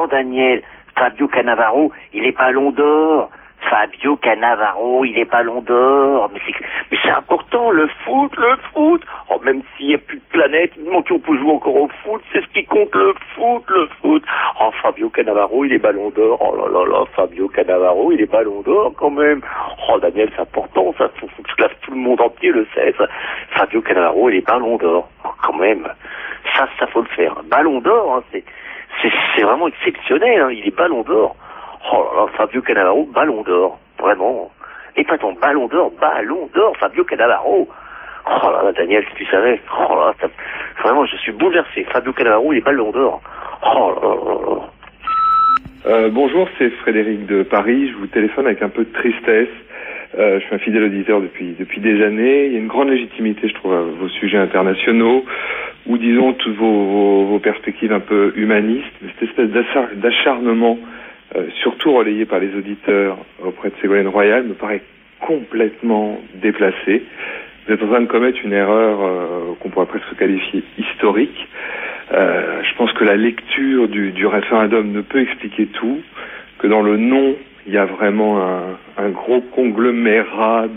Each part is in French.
pourtant, Daniel, Fabio Cannavaro, il est Ballon d'Or. Fabio Cannavaro, il est Ballon d'Or. Mais c'est important, le foot. Oh, même s'il n'y a plus de planète, nous qui on peut jouer encore au foot, c'est ce qui compte, le foot. Oh, Fabio Cannavaro, il est Ballon d'Or. Oh là là là, Fabio Cannavaro, il est Ballon d'Or quand même. Oh, Daniel, c'est important, ça, faut que tout le monde entier le sait, ça. Fabio Cannavaro, il est Ballon d'Or. Oh, quand même. Ça faut le faire. Ballon d'Or, hein, c'est vraiment exceptionnel, hein, il est Ballon d'Or. Oh là là, Fabio Cannavaro, Ballon d'Or. Vraiment. Et pas ton Ballon d'Or, Fabio Cannavaro. Oh là là, Daniel, si tu savais. Oh là là, vraiment, je suis bouleversé. Fabio Cannavaro, il est Ballon d'Or. Oh là là là. Bonjour, c'est Frédéric de Paris. Je vous téléphone avec un peu de tristesse. Je suis un fidèle auditeur depuis des années. Il y a une grande légitimité, je trouve, à vos sujets internationaux, ou disons toutes vos perspectives un peu humanistes. Cette espèce d'acharnement, surtout relayé par les auditeurs auprès de Ségolène Royal, me paraît complètement déplacé. Vous êtes en train de commettre une erreur qu'on pourrait presque qualifier historique. Je pense que la lecture du référendum ne peut expliquer tout, que dans le non, il y a vraiment un gros conglomérat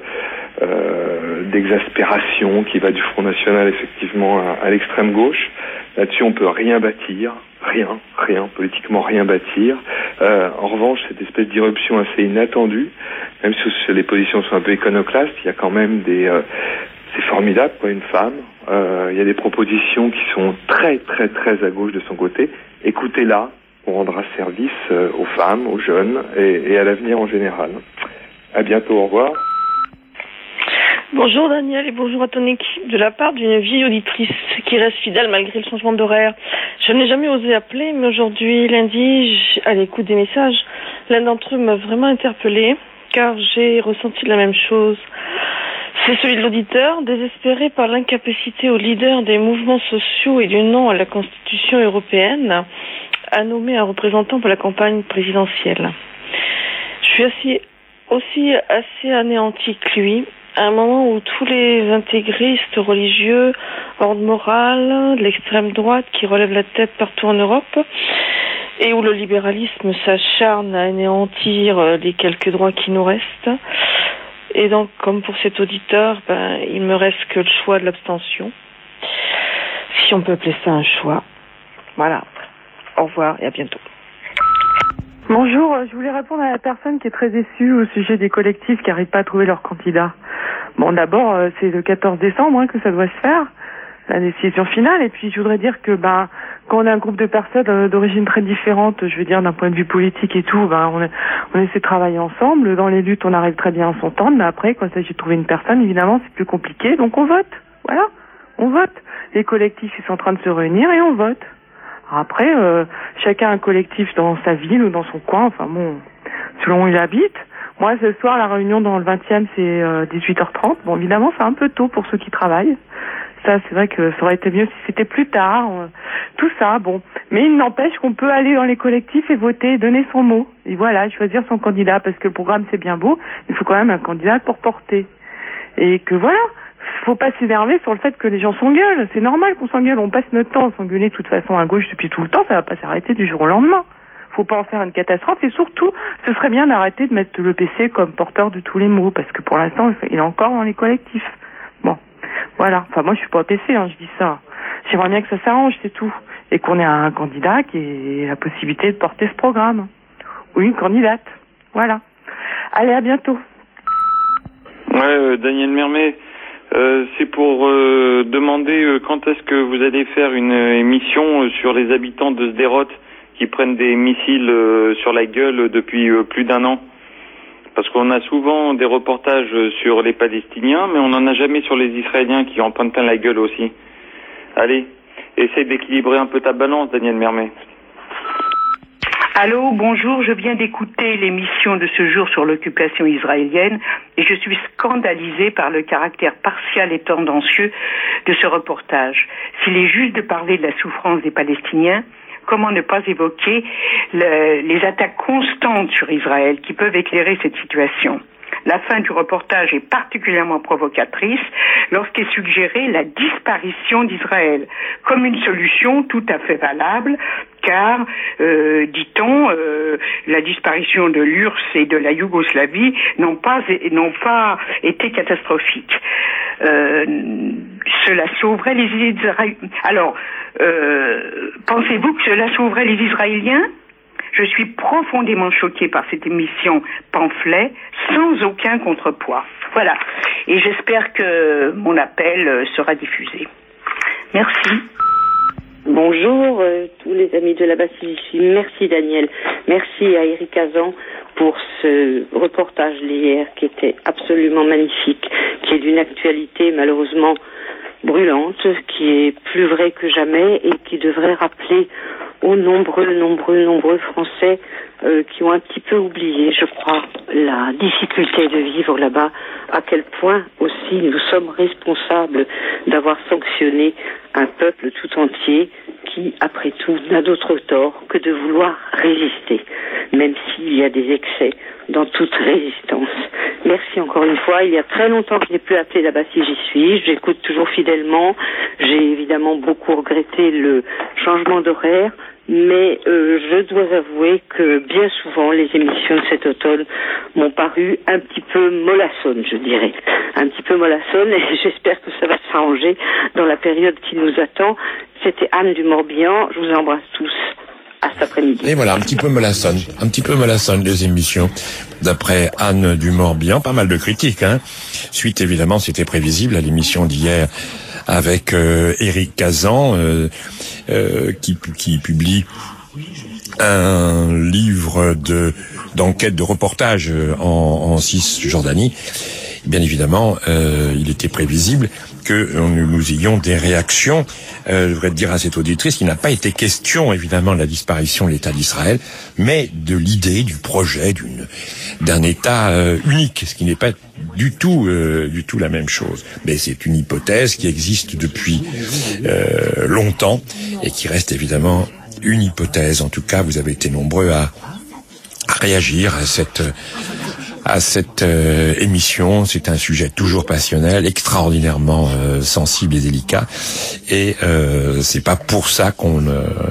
d'exaspération qui va du Front National effectivement à l'extrême gauche. Là-dessus, on peut rien bâtir, rien, politiquement rien bâtir. En revanche, cette espèce d'irruption assez inattendue, même si les positions sont un peu iconoclastes, il y a quand même c'est formidable, quoi, une femme. Il y a des propositions qui sont très, très, très à gauche de son côté. Écoutez-la, on rendra service aux femmes, aux jeunes et à l'avenir en général. À bientôt, au revoir. Bonjour Daniel et bonjour à ton équipe. De la part d'une vieille auditrice qui reste fidèle malgré le changement d'horaire. Je n'ai jamais osé appeler, mais aujourd'hui, lundi, à l'écoute des messages, l'un d'entre eux m'a vraiment interpellée, car j'ai ressenti la même chose. C'est celui de l'auditeur, désespéré par l'incapacité aux leaders des mouvements sociaux et du non à la Constitution européenne à nommer un représentant pour la campagne présidentielle. Je suis aussi assez anéanti que lui, à un moment où tous les intégristes religieux, ordre moral, l'extrême droite qui relève la tête partout en Europe, et où le libéralisme s'acharne à anéantir les quelques droits qui nous restent. Et donc, comme pour cet auditeur, il me reste que le choix de l'abstention. Si on peut appeler ça un choix. Voilà. Au revoir et à bientôt. Bonjour, je voulais répondre à la personne qui est très déçue au sujet des collectifs qui n'arrivent pas à trouver leur candidat. Bon, d'abord, c'est le 14 décembre que ça doit se faire, la décision finale. Et puis, je voudrais dire que quand on a un groupe de personnes d'origine très différente, je veux dire d'un point de vue politique et tout, on essaie de travailler ensemble. Dans les luttes, on arrive très bien à s'entendre, mais après, quand il s'agit de trouver une personne, évidemment, c'est plus compliqué. Donc, on vote. Voilà, on vote. Les collectifs, ils sont en train de se réunir et on vote. Alors après, chacun a un collectif dans sa ville ou dans son coin, enfin bon, selon où il habite. Moi, ce soir, la réunion dans le 20e, c'est 18h30. Bon, évidemment, c'est un peu tôt pour ceux qui travaillent. Ça, c'est vrai que ça aurait été mieux si c'était plus tard. Tout ça, bon. Mais il n'empêche qu'on peut aller dans les collectifs et voter, donner son mot. Et voilà, choisir son candidat, parce que le programme, c'est bien beau. Il faut quand même un candidat pour porter. Et que voilà, faut pas s'énerver sur le fait que les gens s'engueulent. C'est normal qu'on s'engueule. On passe notre temps à s'engueuler de toute façon à gauche depuis tout le temps. Ça va pas s'arrêter du jour au lendemain. Faut pas en faire une catastrophe et surtout, ce serait bien d'arrêter de mettre le PC comme porteur de tous les maux parce que pour l'instant, il est encore dans les collectifs. Bon, voilà. Enfin, moi, je suis pas au PC, je dis ça. J'aimerais bien que ça s'arrange, c'est tout. Et qu'on ait un candidat qui ait la possibilité de porter ce programme. Ou une candidate. Voilà. Allez, à bientôt. Ouais, Daniel Mermet, c'est pour demander quand est-ce que vous allez faire une émission sur les habitants de Sderot qui prennent des missiles sur la gueule depuis plus d'un an. Parce qu'on a souvent des reportages sur les Palestiniens, mais on n'en a jamais sur les Israéliens qui en prennent plein la gueule aussi. Allez, essaye d'équilibrer un peu ta balance, Daniel Mermet. Allô, bonjour, je viens d'écouter l'émission de ce jour sur l'occupation israélienne et je suis scandalisée par le caractère partial et tendancieux de ce reportage. S'il est juste de parler de la souffrance des Palestiniens, comment ne pas évoquer les attaques constantes sur Israël qui peuvent éclairer cette situation? La fin du reportage est particulièrement provocatrice lorsqu'est suggérée la disparition d'Israël comme une solution tout à fait valable car, dit-on, la disparition de l'URSS et de la Yougoslavie n'ont pas été catastrophiques. Cela sauverait les Israéliens. Alors, pensez-vous que cela sauverait les Israéliens ? Je suis profondément choquée par cette émission pamphlet sans aucun contrepoids. Voilà. Et j'espère que mon appel sera diffusé. Merci. Bonjour tous les amis de la Basse-Sigissuie. Merci Daniel. Merci à Éric Kazan pour ce reportage d'hier qui était absolument magnifique, qui est d'une actualité malheureusement brûlante, qui est plus vraie que jamais et qui devrait rappeler aux nombreux Français qui ont un petit peu oublié, je crois, la difficulté de vivre là-bas, à quel point aussi nous sommes responsables d'avoir sanctionné un peuple tout entier qui, après tout, n'a d'autre tort que de vouloir résister, même s'il y a des excès dans toute résistance. Merci encore une fois. Il y a très longtemps que je n'ai plus appelé là-bas si j'y suis. J'écoute toujours fidèlement. J'ai évidemment beaucoup regretté le changement d'horaire, mais je dois avouer que bien souvent les émissions de cet automne m'ont paru un petit peu mollassonnes, je dirais. Un petit peu mollassonnes, et j'espère que ça va s'arranger dans la période qui nous attend. C'était Anne du Morbihan. Je vous embrasse tous. À cet après-midi. Et voilà, un petit peu mollassonne les émissions. D'après Anne du Morbihan, pas mal de critiques, hein. Suite, évidemment, c'était prévisible à l'émission d'hier avec Éric Kazan, qui publie un livre d'enquête, de reportage en Cisjordanie. Bien évidemment, il était prévisible que nous ayons des réactions. Je voudrais dire à cette auditrice qu'il n'a pas été question, évidemment, de la disparition de l'État d'Israël, mais de l'idée, du projet d'un État unique, ce qui n'est pas du tout la même chose. Mais c'est une hypothèse qui existe depuis longtemps et qui reste évidemment une hypothèse. En tout cas, vous avez été nombreux à réagir à cette émission. C'est un sujet toujours passionnel, extraordinairement sensible et délicat, et c'est pas pour ça qu'on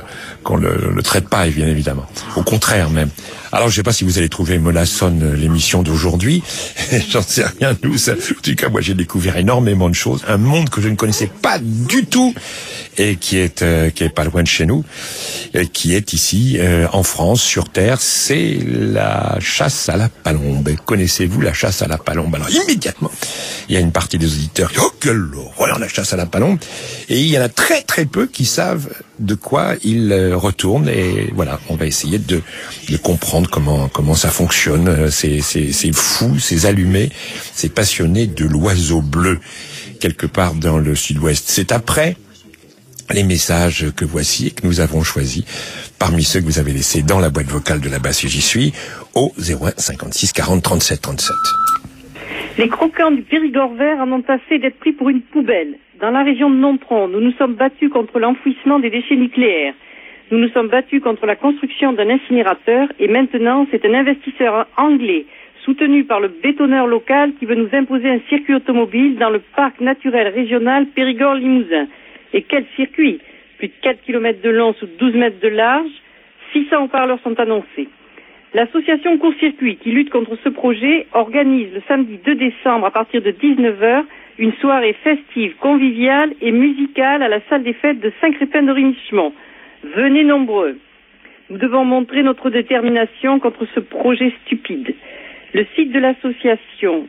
le traite pas, bien évidemment. Au contraire même. Alors je sais pas si vous allez trouver mollassonne l'émission d'aujourd'hui, j'en sais rien. En tout cas, moi j'ai découvert énormément de choses, un monde que je ne connaissais pas du tout et qui est pas loin de chez nous, qui est ici en France, sur Terre. C'est la chasse à la palombe. Connaissez-vous la chasse à la palombe? Alors immédiatement, il y a une partie des auditeurs qui disent: oh quelle horreur, la chasse à la palombe, et il y en a très très peu qui savent de quoi il retourne. Et voilà, on va essayer de comprendre comment ça fonctionne, ces fous, ces allumés, ces passionnés de l'oiseau bleu quelque part dans le sud-ouest. C'est après les messages que voici et que nous avons choisis parmi ceux que vous avez laissés dans la boîte vocale de la Basse J'y suis au 01 56 40 37 37. Les croquants du Périgord vert en ont assez d'être pris pour une poubelle. Dans la région de Nontron, nous nous sommes battus contre l'enfouissement des déchets nucléaires. Nous nous sommes battus contre la construction d'un incinérateur et maintenant c'est un investisseur anglais soutenu par le bétonneur local qui veut nous imposer un circuit automobile dans le parc naturel régional Périgord-Limousin. Et quel circuit! Plus de 4 km de long sous 12 mètres de large, 600 haut-parleurs sont annoncés. L'association Court-Circuit qui lutte contre ce projet organise le samedi 2 décembre à partir de 19h une soirée festive, conviviale et musicale à la salle des fêtes de Saint-Crépin-de-Richemont. Venez nombreux. Nous devons montrer notre détermination contre ce projet stupide. Le site de l'association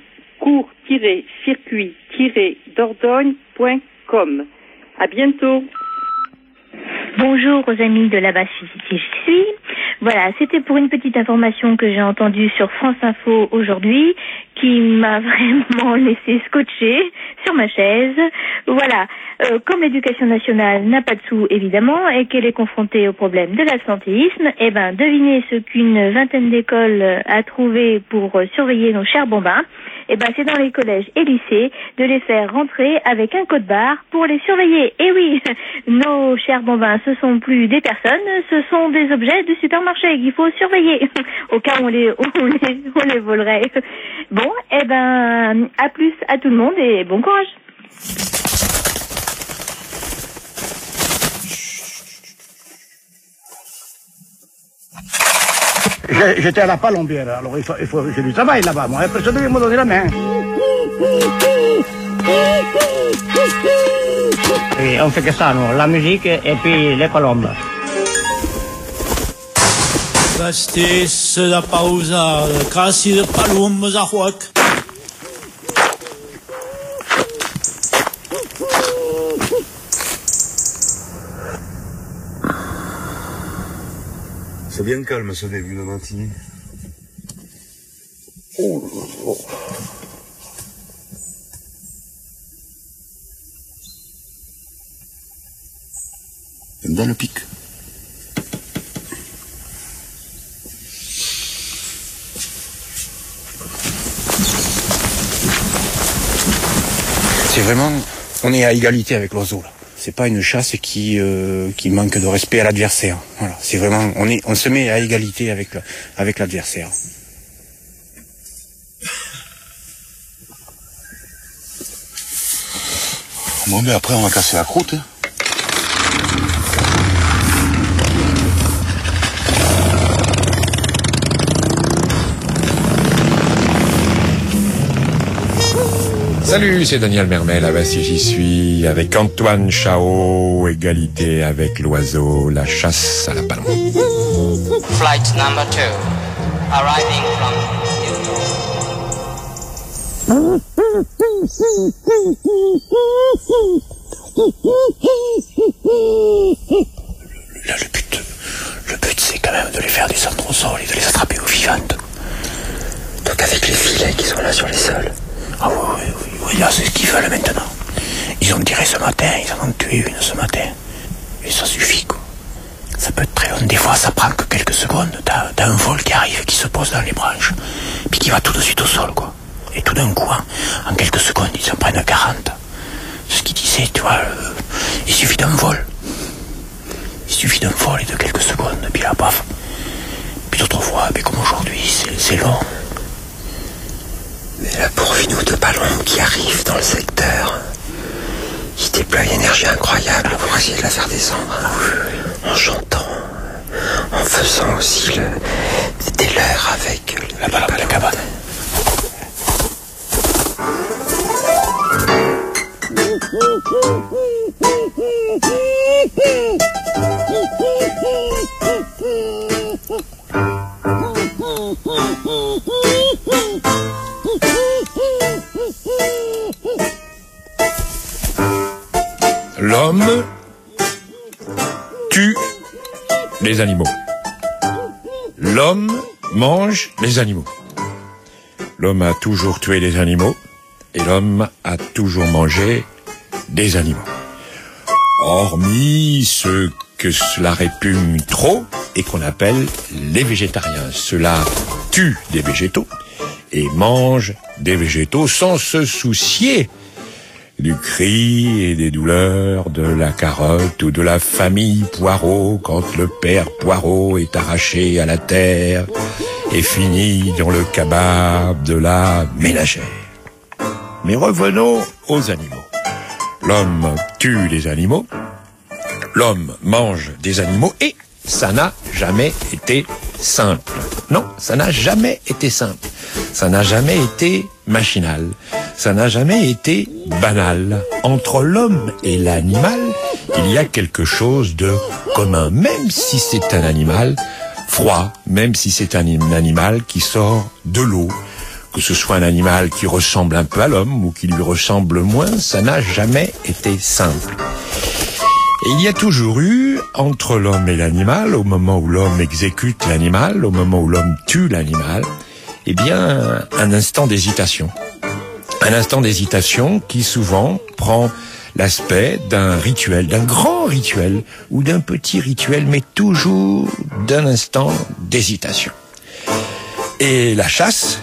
court-circuit-dordogne.com. À bientôt. Bonjour aux amis de la Basse J'y suis. Voilà, c'était pour une petite information que j'ai entendue sur France Info aujourd'hui, qui m'a vraiment laissé scotcher sur ma chaise. Voilà, comme l'éducation nationale n'a pas de sous évidemment et qu'elle est confrontée au problème de l'absentéisme, devinez ce qu'une vingtaine d'écoles a trouvé pour surveiller nos chers bambins. C'est dans les collèges et lycées de les faire rentrer avec un code barre pour les surveiller. Et oui, nos chers bambins, ce sont plus des personnes, ce sont des objets du supermarché qu'il faut surveiller au cas où on les volerait. Bon, à plus à tout le monde et bon courage. J'étais à la palombière, alors j'ai du travail là-bas, moi, personne ne me donner la main. Et on fait que ça, nous, la musique et puis les colombes. Vestis de pausa, quasi de palomes a joc. C'est bien calme ce début de matinée. J'aime bien le pic. C'est vraiment, on est à égalité avec l'oiseau là. C'est pas une chasse qui manque de respect à l'adversaire. Voilà, c'est vraiment, on se met à égalité avec l'adversaire. Bon, mais après on va casser la croûte. Hein. Salut, c'est Daniel Mermel, ah bah si j'y suis, avec Antoine Chao, égalité avec l'oiseau, la chasse à la palombe. Flight number 2, arriving from Là, le but c'est quand même de les faire descendre au sol et de les attraper aux vivantes. Donc avec les filets qui sont là sur les sols. Ah oui, c'est ce qu'ils veulent maintenant. Ils ont tiré ce matin, ils en ont tué une ce matin. Et ça suffit, quoi. Ça peut être très long. Des fois, ça prend que quelques secondes. T'as un vol qui arrive, qui se pose dans les branches, puis qui va tout de suite au sol, quoi. Et tout d'un coup, en quelques secondes, ils en prennent 40. Ce qu'ils disaient, tu vois, il suffit d'un vol. Il suffit d'un vol et de quelques secondes, puis là, paf. Puis d'autres fois, comme aujourd'hui, c'est long. Mais là, pourvu nous de ballons qui arrivent dans le secteur, ils déploient une énergie incroyable pour essayer de la faire descendre. En chantant, en faisant aussi des leurres avec la ballon de la cabane. L'homme tue les animaux. L'homme mange les animaux. L'homme a toujours tué les animaux et l'homme a toujours mangé des animaux. Hormis ceux que cela répugne trop et qu'on appelle les végétariens. Ceux-là tuent des végétaux et mangent des végétaux sans se soucier du cri et des douleurs de la carotte ou de la famille Poireau quand le père Poireau est arraché à la terre et finit dans le kebab de la ménagère. Mais revenons aux animaux. L'homme tue les animaux, l'homme mange des animaux et ça n'a jamais été simple. Non, ça n'a jamais été simple. Ça n'a jamais été machinal. Ça n'a jamais été banal. Entre l'homme et l'animal, il y a quelque chose de commun, même si c'est un animal froid, même si c'est un animal qui sort de l'eau, que ce soit un animal qui ressemble un peu à l'homme ou qui lui ressemble moins, ça n'a jamais été simple. Et il y a toujours eu, entre l'homme et l'animal, au moment où l'homme exécute l'animal, au moment où l'homme tue l'animal, eh bien, un instant d'hésitation. Un instant d'hésitation qui souvent prend l'aspect d'un rituel, d'un grand rituel ou d'un petit rituel, mais toujours d'un instant d'hésitation. Et la chasse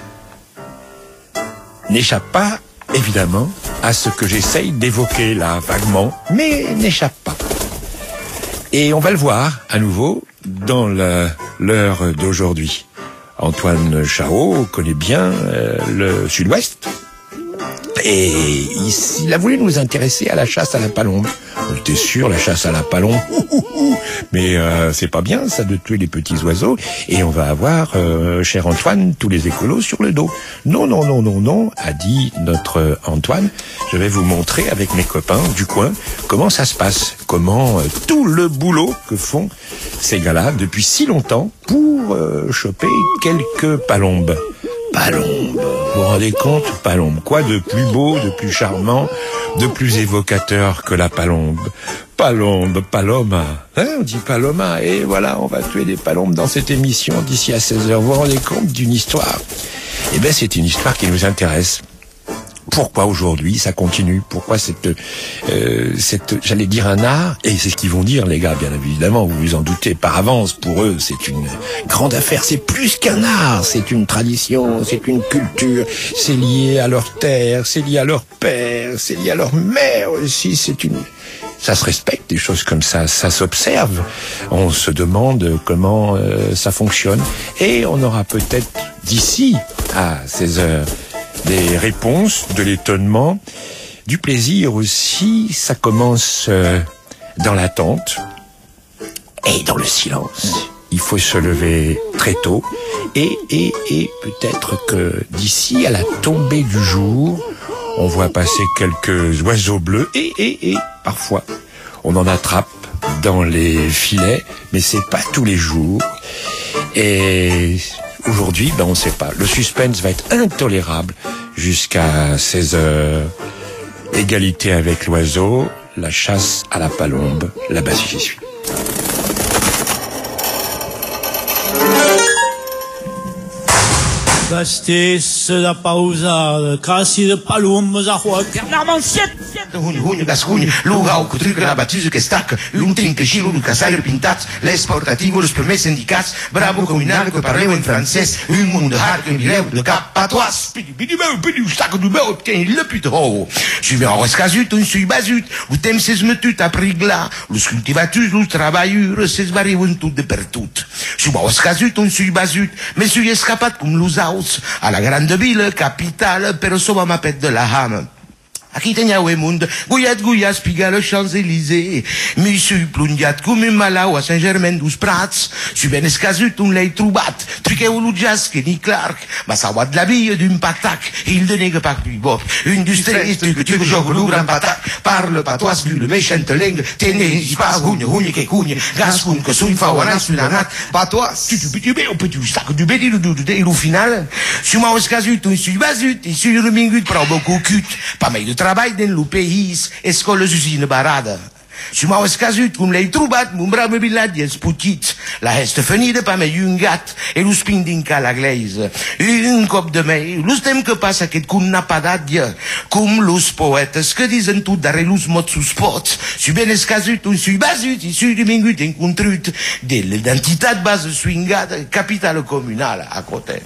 n'échappe pas, évidemment, à ce que j'essaye d'évoquer là vaguement, mais n'échappe pas. Et on va le voir à nouveau dans l'heure d'aujourd'hui. Antoine Chao connaît bien le Sud-Ouest et il a voulu nous intéresser à la chasse à la palombe. T'es sûr, la chasse à la palombe, mais c'est pas bien ça de tuer les petits oiseaux, et on va avoir, cher Antoine, tous les écolos sur le dos. Non, non, non, non, non, a dit notre Antoine, je vais vous montrer avec mes copains du coin comment ça se passe, comment tout le boulot que font ces gars-là depuis si longtemps pour choper quelques palombes. Palombe, vous vous rendez compte? Palombe, quoi de plus beau, de plus charmant, de plus évocateur que la palombe? Palombe, paloma, hein, on dit paloma, et voilà, on va tuer des palombes dans cette émission d'ici à 16h. Vous vous rendez compte d'une histoire? Eh ben, c'est une histoire qui nous intéresse. Pourquoi aujourd'hui ça continue? Pourquoi cette j'allais dire un art, et c'est ce qu'ils vont dire les gars, bien évidemment, vous vous en doutez par avance, pour eux c'est une grande affaire, c'est plus qu'un art, c'est une tradition, c'est une culture, c'est lié à leur terre, c'est lié à leur père, c'est lié à leur mère aussi, ça se respecte, des choses comme ça s'observe, on se demande comment ça fonctionne, et on aura peut-être d'ici à 16h des réponses, de l'étonnement, du plaisir aussi. Ça commence dans l'attente et dans le silence. Il faut se lever très tôt et peut-être que d'ici à la tombée du jour, on voit passer quelques oiseaux bleus et parfois on en attrape dans les filets, mais c'est pas tous les jours. Et aujourd'hui, on ne sait pas. Le suspense va être intolérable jusqu'à 16h. Égalité avec l'oiseau, la chasse à la palombe, là-bas si j'y suis. Gastez la pausa, crassi de palombe, zahoak. Bernard Manciet! Hunhunho, gascunho, lugar, cu trică la batizu que stacă, un trincă și unul casaier pintați, les portativos, primers sindicats, bravo comunal que parleu en francès, un monde de har que mireu de cap patois, pidi meu, stacă du meu, obtien le puto. Je vais en rescazut, un sui bazut, u tem ses metut a prigla, los cultivatus, los travailleurs, ses variun tot de pertut. Je vais en rescazut, un sui bazut, me sui escapat cum los aus, a la grande ville, capitale, pero soba ma pet de la ham. Aquí tenia Emund, Gouillat, Pigalle, les Champs-Élysées. Mi suis plungiat cum un malau a Saint-Germain-dos-Prats. Suis ben escazut un lei troubat. Truqueu l'Udjas, Kenny Clark. Ma sauat de la bille d'un patac. Il de nègre par lui bop. Une dustrée, tu jogue l'ouvre un patac. Parle patois, vu le méchante langue. Tenez, pas, hugne, que cugne. Gascun, que son fa wana sur la nat. Patois, tu sac du bédi, et au final, suis ma escazut, un suis bazut, et sur le mingut, prend beaucoup cut. Pas mal de travail dans le pays, escoles usines barada. Si m'au escazut cum l'ei trobat, mon brave bilad és putit. La heste fenida pa me un gat, e l'us pindinca la gleise. Un cop de mei, l'us tem que passa aquest cun napadatja, cum l'us poetes que disen tot darrer l'us mot sus pots. Si ben escazut, un sui basut, i sui dimingut encontrut, de l'identitat base swingada, capitale communale à côté.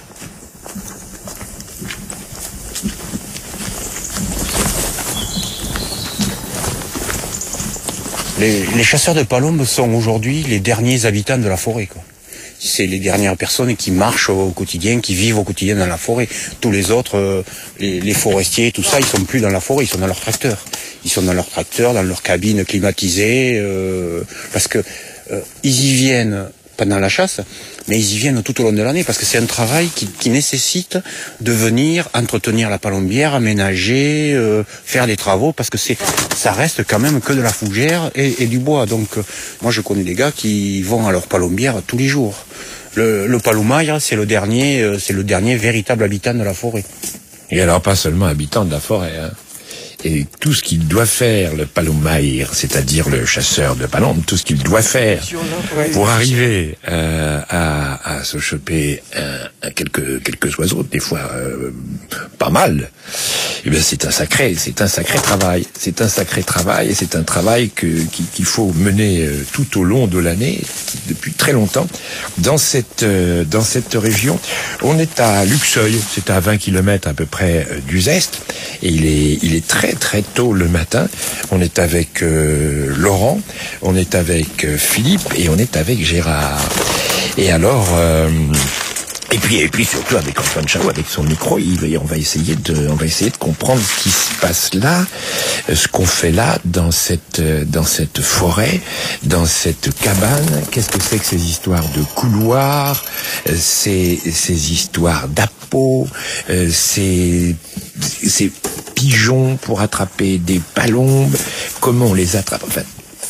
Les chasseurs de palombes sont aujourd'hui les derniers habitants de la forêt, quoi. C'est les dernières personnes qui marchent au quotidien, qui vivent au quotidien dans la forêt. Tous les autres, les forestiers, tout ça, ils sont plus dans la forêt, ils sont dans leur tracteur. Ils sont dans leur tracteur, dans leur cabine climatisée, parce que ils y viennent pendant la chasse, mais ils y viennent tout au long de l'année, parce que c'est un travail qui nécessite de venir entretenir la palombière, aménager, faire des travaux, parce que ça reste quand même que de la fougère et du bois. Donc moi je connais des gars qui vont à leur palombière tous les jours. Le palomaire, c'est le dernier véritable habitant de la forêt. Et alors pas seulement habitant de la forêt, hein. Et tout ce qu'il doit faire, le palomaire, c'est-à-dire le chasseur de palombes, tout ce qu'il doit faire pour arriver à se choper quelques oiseaux, des fois pas mal, eh bien c'est un sacré travail. C'est un sacré travail, et c'est un travail qu'il faut mener tout au long de l'année, depuis très longtemps, dans cette région. On est à Luxeuil, c'est à 20 km à peu près d'Uzeste, et il est très tôt le matin. On est avec Laurent, on est avec Philippe et on est avec Gérard. Et alors, Et puis surtout avec Antoine Chao, avec son micro, on va essayer de comprendre ce qui se passe là, ce qu'on fait là dans cette forêt, dans cette cabane. Qu'est-ce que c'est que ces histoires de couloirs, ces histoires d'appâts, ces pigeons pour attraper des palombes, comment on les attrape, enfin,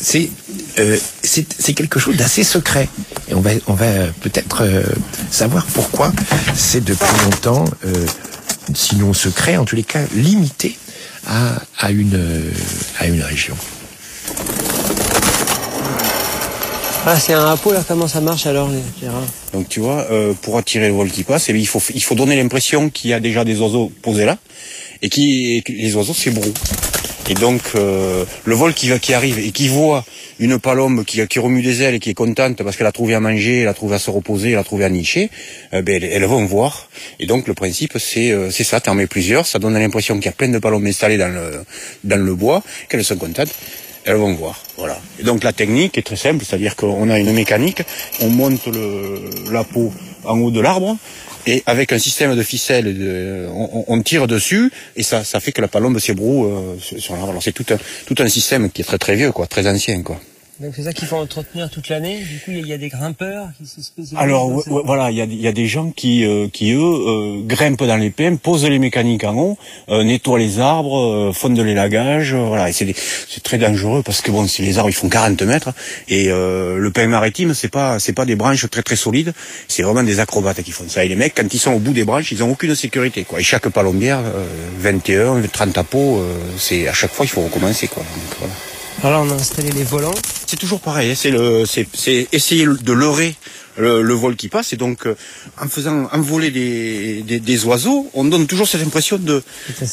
c'est quelque chose d'assez secret. Et on va peut-être savoir pourquoi c'est depuis longtemps, sinon secret, en tous les cas limité à une région. Ah, c'est un appât là, comment ça marche alors les rats? Donc tu vois, pour attirer le vol qui passe, il faut donner l'impression qu'il y a déjà des oiseaux posés là, et que les oiseaux s'ébrouent. Et donc le vol qui arrive et qui voit une palombe qui remue des ailes et qui est contente parce qu'elle a trouvé à manger, elle a trouvé à se reposer, elle a trouvé à nicher, elles vont voir. Et donc le principe c'est ça, t'en mets plusieurs, ça donne l'impression qu'il y a plein de palombes installées dans le bois, qu'elles sont contentes, elles vont voir. Voilà. Et donc la technique est très simple, c'est-à-dire qu'on a une mécanique, on monte la peau en haut de l'arbre. Et avec un système de ficelle, on tire dessus et ça fait que la palombe s'ébroue sur l'arbre. Alors c'est tout un système qui est très très vieux, quoi, très ancien, quoi. Donc c'est ça qu'il faut entretenir toute l'année. Du coup, il y a des grimpeurs qui se spécialisent. Alors voilà, il y a des gens qui eux grimpent dans les pins, posent les mécaniques en haut, nettoient les arbres, font de l'élagage. Voilà, et c'est très dangereux parce que bon, si les arbres ils font 40 mètres et le pin maritime c'est pas des branches très très solides, c'est vraiment des acrobates qui font ça. Et les mecs quand ils sont au bout des branches, ils ont aucune sécurité, quoi. Et chaque palombière, 21, 30 appâts, c'est à chaque fois il faut recommencer, quoi. Donc, voilà. Alors on a installé les volants. C'est toujours pareil, c'est essayer de leurrer le vol qui passe, et donc en faisant envoler des oiseaux, on donne toujours cette impression de...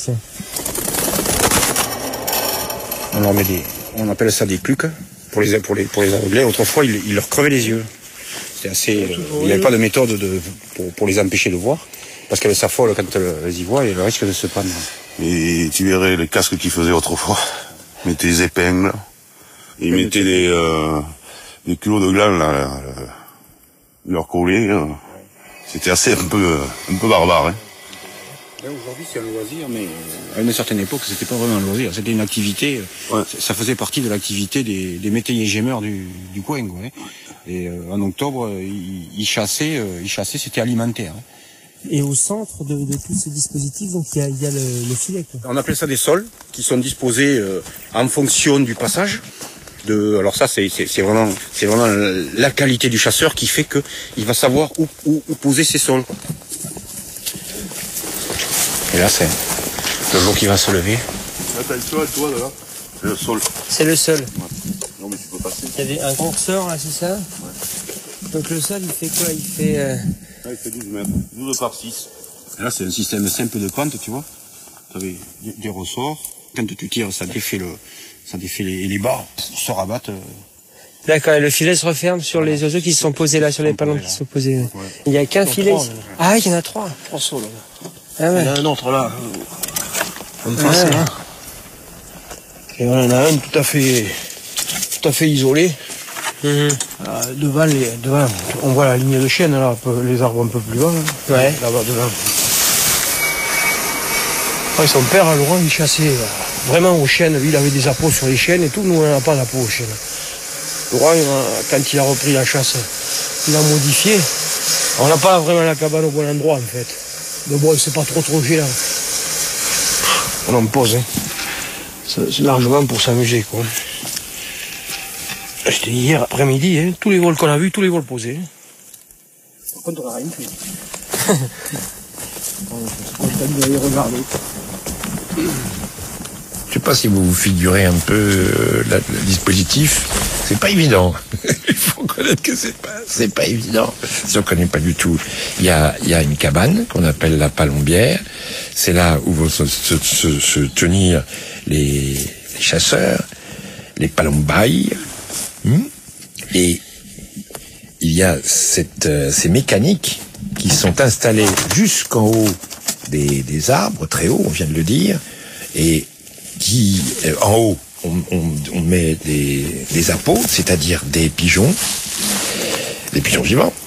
On leur met on appelle ça des cluques pour les aveugler. Autrefois ils leur crevaient les yeux. C'était assez, il n'y avait pas de méthode pour les empêcher de voir, parce qu'elles s'affolent quand elles y voient et elles risquent de se prendre. Et tu verrais les casques qu'ils faisaient autrefois. Ils mettaient des épingles, ils mettaient des culots de gland là, leur coller. C'était assez un peu barbare. Hein. Aujourd'hui c'est un loisir, mais à une certaine époque c'était pas vraiment un loisir, c'était une activité. Ouais. Ça faisait partie de l'activité des métayers gémeurs du coin. Ouais. Et en octobre ils chassaient, c'était alimentaire. Hein. Et au centre de tous ces dispositifs, donc il y a le filet, quoi. On appelle ça des sols qui sont disposés en fonction du passage. Alors ça c'est vraiment la qualité du chasseur qui fait que il va savoir où poser ses sols, quoi. Et là c'est le jour qui va se lever. Là t'as le sol, toi là. C'est le sol. C'est le sol. Ouais. Non mais tu peux passer. Il y a un grand ressort là, c'est ça? Ouais. Donc le sol il fait quoi? Il fait 12 mètres, 12 par 6. Et là, c'est un système simple de pente, tu vois. Tu avais des ressorts. Quand tu tires, ça défait les barres, se rabattent. D'accord, et le filet se referme sur les oiseaux qui se sont posés là, sur les palombes qui se sont posés. Ouais. Il n'y a qu'un filet. Ah, il y en a 3. 3 sols, là. Ah ouais. Il y en a un autre là. Comme ça, là. Et on en a un tout à fait isolé. Devant, on voit la ligne de chêne, là, les arbres un peu plus bas. Là. Ouais. Là-bas, devant. Ouais, son père, Laurent, il chassait vraiment aux chênes. Lui, il avait des appâts sur les chênes et tout. Nous, on n'a pas d'appâts aux chênes. Laurent, quand il a repris la chasse, il a modifié. On n'a pas vraiment la cabane au bon endroit, en fait. Mais bon, c'est pas trop là. On en pose, hein. C'est largement pour s'amuser, quoi. C'était hier après-midi, hein, tous les vols qu'on a vus, tous les vols posés. Par contre, on n'a rien fait. On est allé regarder. Je sais pas si vous vous figurez un peu le dispositif. C'est pas évident. Il faut reconnaître que c'est pas évident. Si on connaît pas du tout, il y a une cabane qu'on appelle la palombière. C'est là où vont se tenir les chasseurs, les palombailles. Et il y a ces mécaniques qui sont installées jusqu'en haut des arbres, très haut, on vient de le dire, et qui, en haut, on met des appâts, c'est-à-dire des pigeons vivants,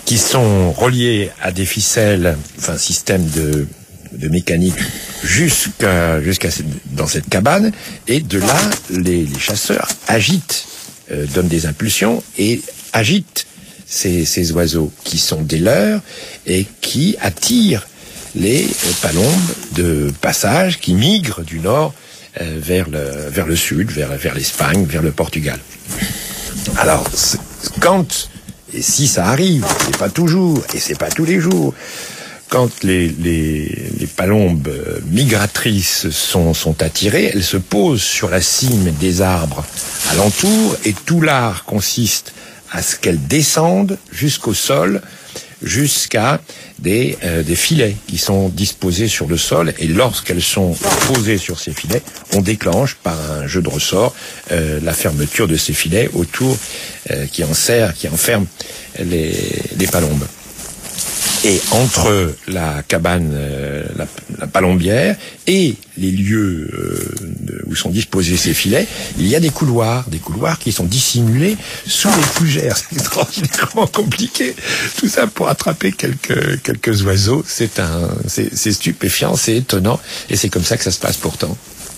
qui sont reliés à des ficelles, enfin système de mécanique jusqu'à dans cette cabane, et de là les chasseurs agitent, donnent des impulsions et agitent ces oiseaux qui sont des leurs et qui attirent les palombes de passage qui migrent du nord vers le sud, vers l'Espagne, vers le Portugal. Alors quand et si ça arrive, c'est pas toujours et c'est pas tous les jours, quand les palombes migratrices sont attirées, elles se posent sur la cime des arbres alentour, et tout l'art consiste à ce qu'elles descendent jusqu'au sol, jusqu'à des filets qui sont disposés sur le sol, et lorsqu'elles sont posées sur ces filets, on déclenche par un jeu de ressort la fermeture de ces filets autour qui enferme les palombes. Et entre la cabane, la palombière et les lieux où sont disposés ces filets, il y a des couloirs qui sont dissimulés sous les fougères. C'est extraordinairement compliqué. Tout ça pour attraper quelques oiseaux. C'est stupéfiant, c'est étonnant, et c'est comme ça que ça se passe pourtant.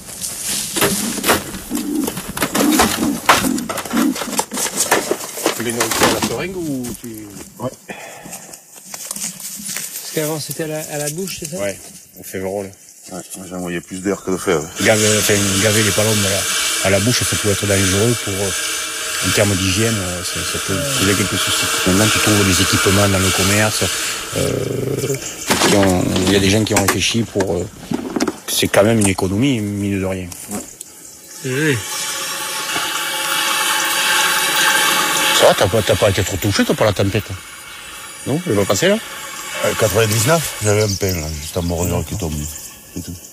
Tu les nourris à la seringue ou tu... Ouais. Parce qu'avant c'était à la bouche, c'est ça? Ouais, au févrole. Ouais, j'ai envoyé plus d'air que de fer. Gaver les palombes à la bouche, ça peut être dangereux pour, en termes d'hygiène, ça peut poser quelques soucis. Maintenant, tu trouves des équipements dans le commerce, il y a des gens qui ont réfléchi pour, c'est quand même une économie, mine de rien. Ouais. Oui. Ça va, t'as pas été trop touché, toi, par la tempête? Non? Elle va passer, là? 99, j'avais un pain, là, juste un mordeur qui tombe. C'est tout.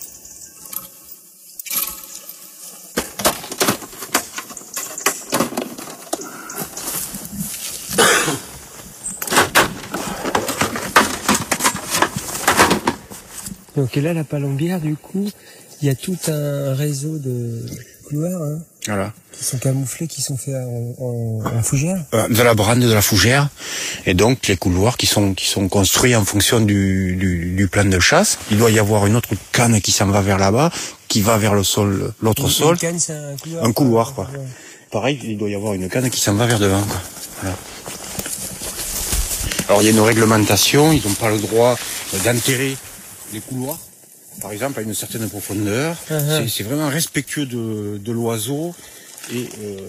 Donc là, la palombière, du coup, il y a tout un réseau de couloirs, hein, voilà, qui sont camouflés, qui sont faits en fougère. De la brande de la fougère, et donc les couloirs qui sont construits en fonction du plan de chasse. Il doit y avoir une autre canne qui s'en va vers là-bas, qui va vers le sol, l'autre sol. Une canne, c'est un couloir. Un couloir, quoi. Ouais. Pareil, il doit y avoir une canne qui s'en va vers devant, quoi. Voilà. Alors il y a une réglementation, ils n'ont pas le droit d'enterrer les couloirs, par exemple à une certaine profondeur. C'est vraiment respectueux de l'oiseau, et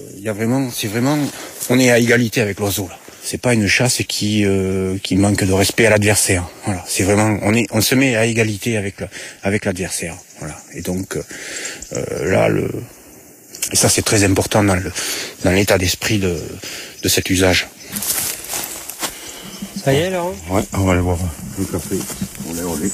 on est à égalité avec l'oiseau, là. C'est pas une chasse qui manque de respect à l'adversaire. Voilà, c'est vraiment on se met à égalité avec l'adversaire. Voilà. Et donc et ça c'est très important dans l'état d'esprit de cet usage. Ça y est, Laurent? Ouais, on va aller boire le café. On est.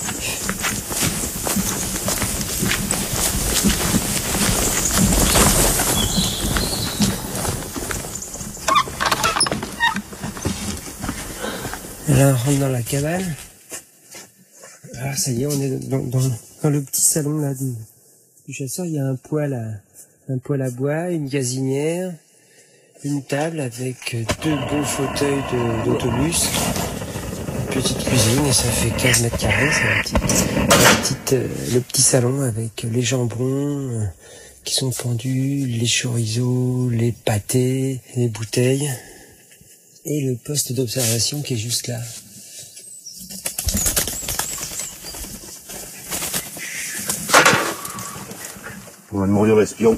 Et là, on rentre dans la cabane. Ah, ça y est, on est dans le petit salon là du chasseur. Il y a un poêle à bois, une gazinière, une table avec 2 beaux fauteuils d'autobus, une petite cuisine, et ça fait 15 mètres carrés. C'est le petit salon avec les jambons qui sont pendus, les chorizo, les pâtés, les bouteilles, et le poste d'observation qui est juste là. On va nourrir l'espion.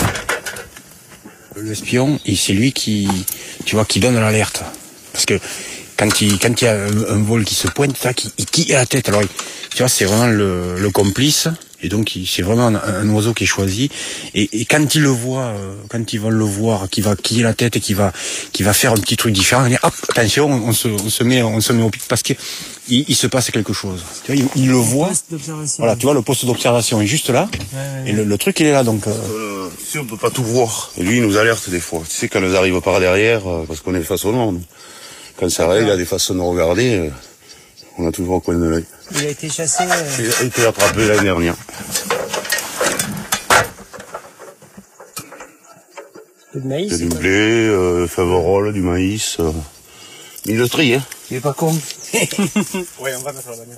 L'espion, c'est lui qui donne l'alerte. Parce que quand il y a un vol qui se pointe, qui est à la tête. Alors, tu vois, c'est vraiment le complice. Et donc, c'est vraiment un oiseau qui est choisi. Et quand il le voit, quand ils vont le voir, qui est la tête et qui va faire un petit truc différent, il dit, hop, attention, on se met au pic parce que il se passe quelque chose. Tu vois, il le voit. Voilà, tu vois, le poste d'observation est juste là. Ouais. Et le truc, il est là, donc. Si on peut pas tout voir. Et lui, il nous alerte des fois. Tu sais, quand nous arrive par derrière, parce qu'on est face au nord, nous. Quand ça arrive, il y a des façons de regarder, on a toujours au coin de l'œil. Il a été chassé. Il a été attrapé l'année dernière. Du maïs. Du blé, faverolles, du maïs. Il le trie, hein. Il est pas con. Ouais, on va mettre la bagnole.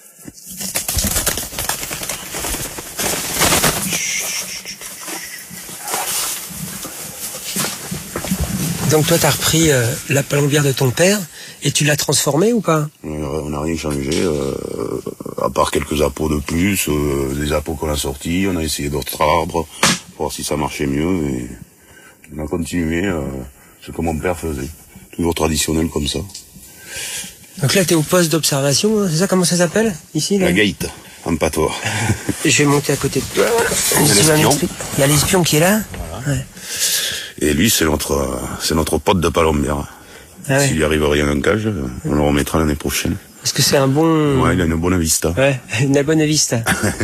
Donc toi, t'as repris la palombière de ton père et tu l'as transformée ou pas? On n'a rien changé, à part quelques appos de plus, des appos qu'on a sortis, on a essayé d'autres arbres, pour voir si ça marchait mieux, et on a continué ce que mon père faisait. Toujours traditionnel comme ça. Donc là, t'es au poste d'observation, hein, c'est ça? Comment ça s'appelle ici là? La Gaïte, en patois. Je vais monter à côté de toi. Il y a l'espion qui est là. Voilà. Ouais. Et lui, c'est notre pote de palombière. Ah ouais. S'il y arrive rien en cage, on le remettra l'année prochaine. Est-ce que c'est un bon... Ouais, il a une bonne vista. Ouais, une bonne vista.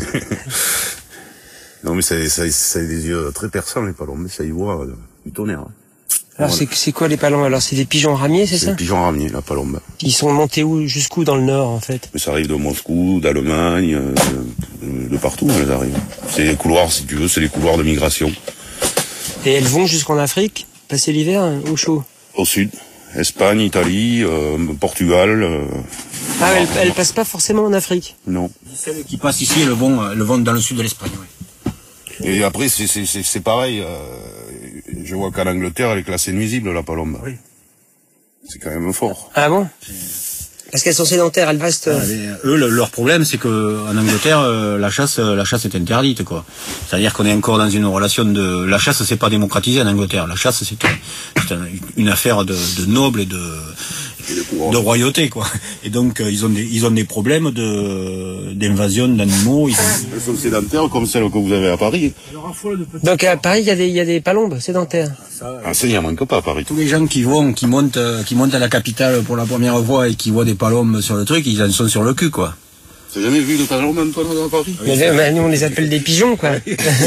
Non, mais ça a des yeux très perçants, les palombes, ça y voit du tonnerre. Alors, voilà. C'est quoi les palombes? Alors, c'est des pigeons ramiers, c'est ça? C'est des pigeons ramiers, la palombe. Ils sont montés où, jusqu'où dans le nord, en fait? Mais ça arrive de Moscou, d'Allemagne, de partout, elles arrivent. C'est les couloirs, si tu veux, c'est les couloirs de migration. Et elles vont jusqu'en Afrique, passer l'hiver, au chaud? Au sud. Espagne, Italie, Portugal. Ah, elles passent pas forcément en Afrique? Non. Celles qui passent ici, elles vont dans le sud de l'Espagne, oui. Et après, c'est pareil. Je vois qu'en Angleterre, elle est classée nuisible, la palombe. Oui. C'est quand même fort. Ah bon? Parce qu'elles sont sédentaires, elles restent... Eux, leur problème, c'est que en Angleterre, la chasse est interdite, quoi. C'est-à-dire qu'on est encore dans une relation de... La chasse, c'est pas démocratisé en Angleterre. La chasse, c'est une affaire de nobles et de royauté, quoi. Et donc, ils ont des problèmes d'invasion d'animaux. Elles sont sédentaires comme celles que vous avez à Paris. Donc, à Paris, il y a des palombes sédentaires. Ah, ça, il n'y en manque pas à Paris. Tous les gens qui montent à la capitale pour la première fois et qui voient des palombes sur le truc, ils en sont sur le cul, quoi. T'as jamais vu de palombes, Antoine, à Paris? Mais nous, on les appelle des pigeons, quoi.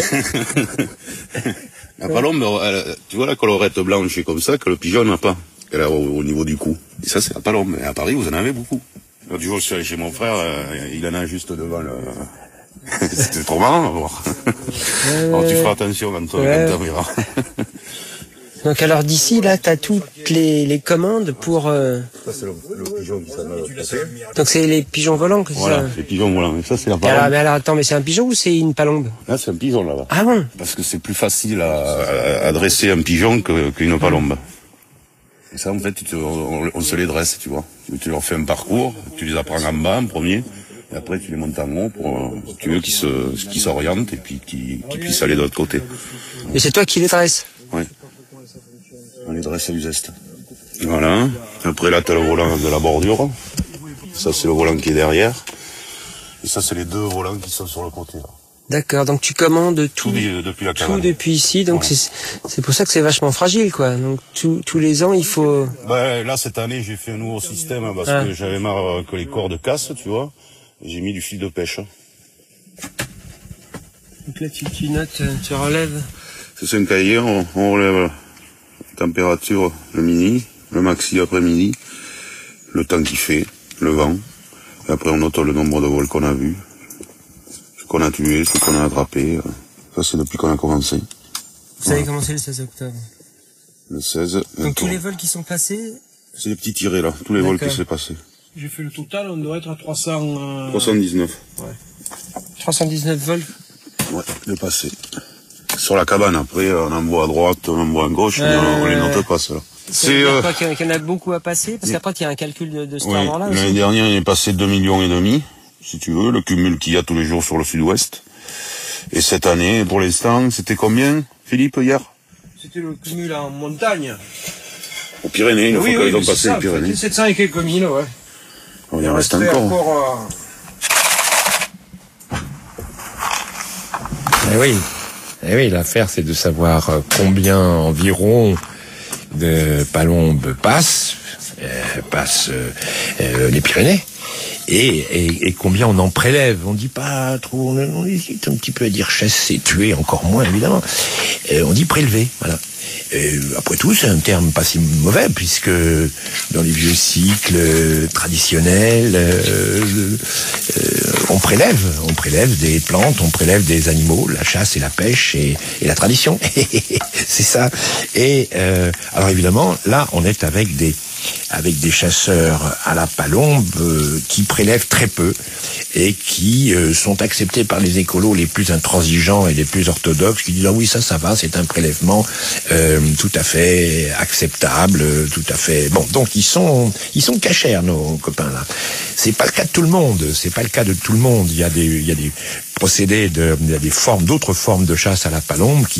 La palombe, tu vois la colorette blanche comme ça, que le pigeon n'a pas. Elle a au niveau du cou. Et ça, c'est la palombe. Et à Paris, vous en avez beaucoup. L'autre jour, je suis allé chez mon frère, il en a juste devant le... C'était trop marrant à voir. Alors tu feras attention quand t'arriveras. Donc alors d'ici, là, t'as toutes les commandes pour... Ça, c'est le pigeon qui s'en va. Donc c'est les pigeons volants, que c'est voilà, ça? Voilà, les pigeons volants. Et ça, c'est la palombe. Alors attends, mais c'est un pigeon ou c'est une palombe? Là, c'est un pigeon, là-bas. Ah bon? Parce que c'est plus facile à dresser un pigeon qu'une palombe. Et ça, en fait, on se les dresse, tu vois. Tu leur fais un parcours, tu les apprends en bas en premier, et après tu les montes en haut pour, si tu veux, qu'ils s'orientent et puis qu'ils puissent aller de l'autre côté. Et c'est toi qui les dresses? Oui. On les dresse à l'useste. Voilà. Après là, t'as le volant de la bordure. Ça, c'est le volant qui est derrière. Et ça, c'est les deux volants qui sont sur le côté, là. D'accord, donc tu commandes tout depuis la cabane. Tout depuis ici, donc ouais. C'est pour ça que c'est vachement fragile, quoi. Donc tous les ans, il faut... Là, cette année, j'ai fait un nouveau système parce que j'avais marre que les cordes cassent, tu vois. J'ai mis du fil de pêche. Donc là, tu notes, tu relèves. C'est un cahier, on relève la température, le mini, le maxi après-midi, le temps qu'il fait, le vent. Et après, on note le nombre de vols qu'on a vus. Qu'on a tué, ce qu'on a attrapé. Ça, c'est depuis qu'on a commencé. Vous avez commencé le 16 octobre. Le 16. Donc tous les vols qui sont passés... C'est les petits tirés, là. Tous les vols qui sont passés. J'ai fait le total, on doit être à 300... 319. Ouais. 319 vols. Ouais, de passés. Sur la cabane, après, on envoie à droite, on envoie à gauche, mais on les note pas, ceux-là. C'est pas qu'il y en a beaucoup à passer, parce qu'après, il y a un calcul de cet ordre-là. L'année dernière, il est passé 2,5 millions. Si tu veux, le cumul qu'il y a tous les jours sur le sud-ouest. Et cette année, pour l'instant, c'était combien, Philippe, hier? C'était le cumul en montagne. Aux Pyrénées, une fois qu'ils ont passé les Pyrénées. 700 et quelques mille, ouais. On y reste encore. Eh oui, l'affaire, c'est de savoir combien environ de palombes passent les Pyrénées. Et combien on en prélève. On dit pas trop, on hésite un petit peu à dire chasser, tuer, encore moins évidemment. On dit prélever, voilà. Après tout, c'est un terme pas si mauvais, puisque dans les vieux cycles traditionnels, on prélève des plantes, on prélève des animaux, la chasse et la pêche et la tradition. C'est ça. Et alors évidemment, là, on est avec des avec des chasseurs à la palombe qui prélèvent très peu et qui sont acceptés par les écolos les plus intransigeants et les plus orthodoxes, qui disent ah oui, ça va, c'est un prélèvement tout à fait acceptable, tout à fait bon. Donc ils sont cachers, nos copains là. C'est pas le cas de tout le monde, c'est pas le cas de tout le monde. Il y a des procédés, il y a d'autres formes de chasse à la palombe qui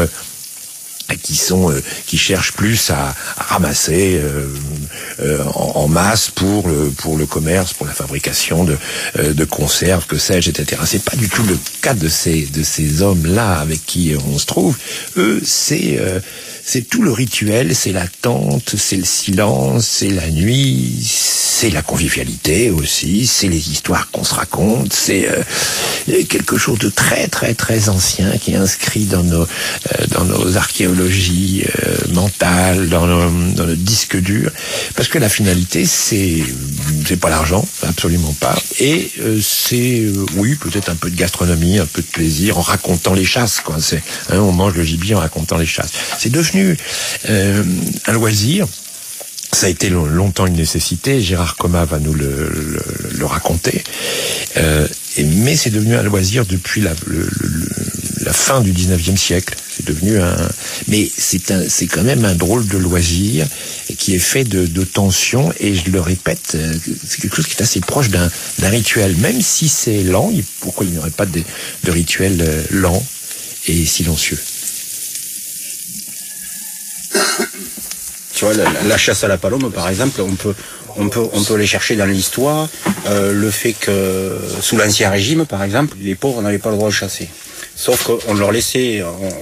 cherchent plus à ramasser en masse pour le commerce, pour la fabrication de conserves, que sais-je, etc. C'est pas du tout le cas de ces hommes-là avec qui on se trouve. Eux, c'est tout le rituel, c'est l'attente, c'est le silence, c'est la nuit, c'est la convivialité aussi, c'est les histoires qu'on se raconte, c'est quelque chose de très très très ancien qui est inscrit dans nos archéologies mentales, dans notre disque dur, parce que la finalité c'est pas l'argent, absolument pas, et c'est oui peut-être un peu de gastronomie, un peu de plaisir en racontant les chasses, quoi. On mange le gibier en racontant les chasses. C'est devenu un loisir. Ça a été longtemps une nécessité. Gérard Coma va nous le raconter. Mais c'est devenu un loisir depuis la fin du 19e siècle. C'est devenu mais c'est quand même un drôle de loisir qui est fait de tension, et je le répète, c'est quelque chose qui est assez proche d'un rituel, même si c'est lent. Pourquoi il n'y aurait pas de rituel lent et silencieux? Tu vois, la chasse à la palombe, par exemple, on peut les chercher dans l'histoire. Le fait que sous l'Ancien Régime, par exemple, les pauvres n'avaient pas le droit de chasser. Sauf qu'on leur laissait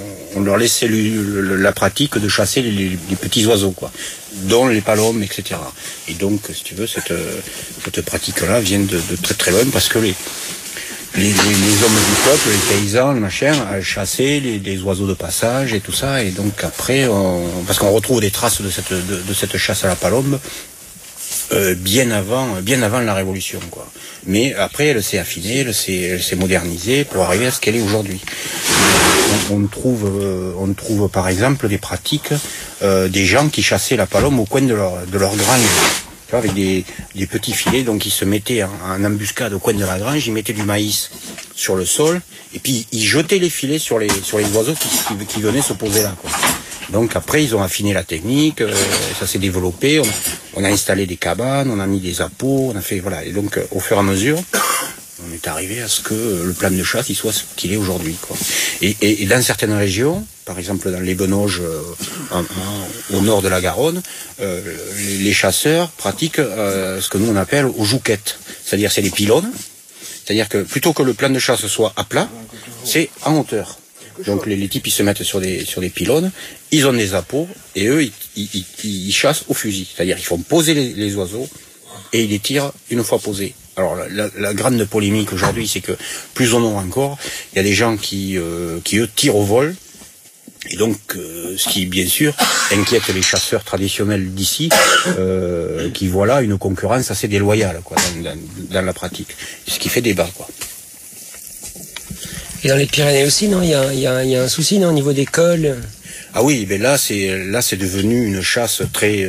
la pratique de chasser les petits oiseaux, quoi, dont les palombes, etc. Et donc, si tu veux, cette pratique-là vient de très très loin, parce que les hommes du peuple, les paysans, le machin, chassaient les oiseaux de passage et tout ça, et donc après, parce qu'on retrouve des traces de cette chasse à la palombe bien avant la Révolution, quoi. Mais après, elle s'est affinée, elle s'est modernisée pour arriver à ce qu'elle est aujourd'hui. On trouve par exemple des pratiques des gens qui chassaient la palombe au coin de leur grange. Avec des petits filets, donc ils se mettaient en embuscade au coin de la grange, ils mettaient du maïs sur le sol, et puis ils jetaient les filets sur les oiseaux qui venaient se poser là, quoi. Donc après ils ont affiné la technique, ça s'est développé, on a installé des cabanes, on a mis des appâts, on a fait, voilà, et donc au fur et à mesure, on est arrivé à ce que le plan de chasse il soit ce qu'il est aujourd'hui, quoi. Et dans certaines régions, par exemple dans les Benauges, au nord de la Garonne, les chasseurs pratiquent ce que nous on appelle aux jouquettes. C'est-à-dire c'est des pylônes. C'est-à-dire que plutôt que le plan de chasse soit à plat, c'est en hauteur. Donc les types ils se mettent sur des pylônes, ils ont des appâts, et eux ils chassent au fusil. C'est-à-dire ils font poser les oiseaux et ils les tirent une fois posés. Alors la grande polémique aujourd'hui, c'est que plus au nord encore, il y a des gens qui eux tirent au vol. Et donc, ce qui, bien sûr, inquiète les chasseurs traditionnels d'ici, qui voient là une concurrence assez déloyale, quoi, dans la pratique. Ce qui fait débat, quoi. Et dans les Pyrénées aussi, non, il y a un souci, non, au niveau des cols. Ah oui, mais là c'est devenu une chasse très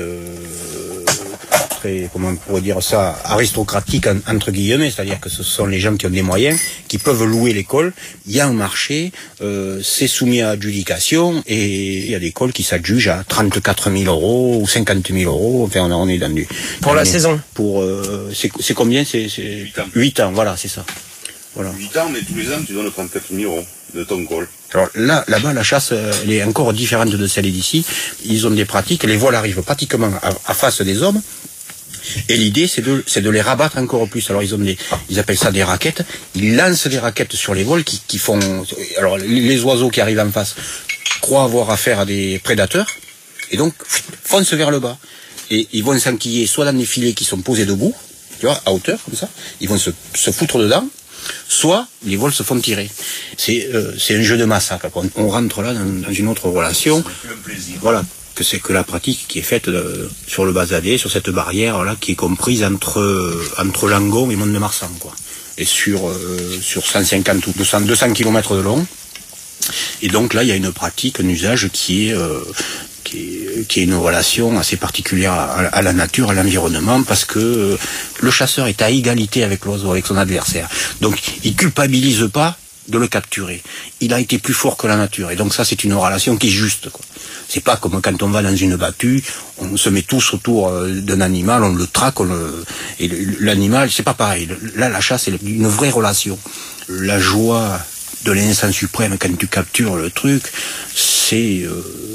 comment on pourrait dire ça, aristocratique entre guillemets, c'est-à-dire que ce sont les gens qui ont des moyens, qui peuvent louer les cols. Il y a un marché, c'est soumis à adjudication, et il y a des cols qui s'adjugent à 34 000 € ou 50 000 €. Enfin, on est dans du... Pour la saison. Pour c'est combien? C'est 8 ans, voilà, c'est ça. Voilà. 8 ans, mais tous les ans tu donnes 34 000 € de ton col. Alors là-bas, la chasse, elle est encore différente de celle d'ici. Ils ont des pratiques, les voiles arrivent pratiquement à face des hommes. Et l'idée, c'est de les rabattre encore plus. Alors ils appellent ça des raquettes. Ils lancent des raquettes sur les vols qui font. Alors les oiseaux qui arrivent en face croient avoir affaire à des prédateurs et donc foncent vers le bas. Et ils vont s'enquiller soit dans des filets qui sont posés debout, tu vois, à hauteur comme ça. Ils vont se foutre dedans. Soit les vols se font tirer. C'est un jeu de massacre. On rentre là dans une autre relation. Voilà. Que c'est que la pratique qui est faite sur le Bazadais, sur cette barrière là qui est comprise entre Langon et Mont-de-Marsan, quoi. Et sur 150 ou 200 km de long. Et donc là il y a une pratique, un usage qui qui est une relation assez particulière à la nature, à l'environnement, parce que le chasseur est à égalité avec l'oiseau, avec son adversaire. Donc il culpabilise pas de le capturer. Il a été plus fort que la nature. Et donc ça, c'est une relation qui est juste, quoi. C'est pas comme quand on va dans une battue, on se met tous autour d'un animal, on le traque, et l'animal, c'est pas pareil. Là, la chasse, c'est une vraie relation. La joie de l'instant suprême quand tu captures le truc, c'est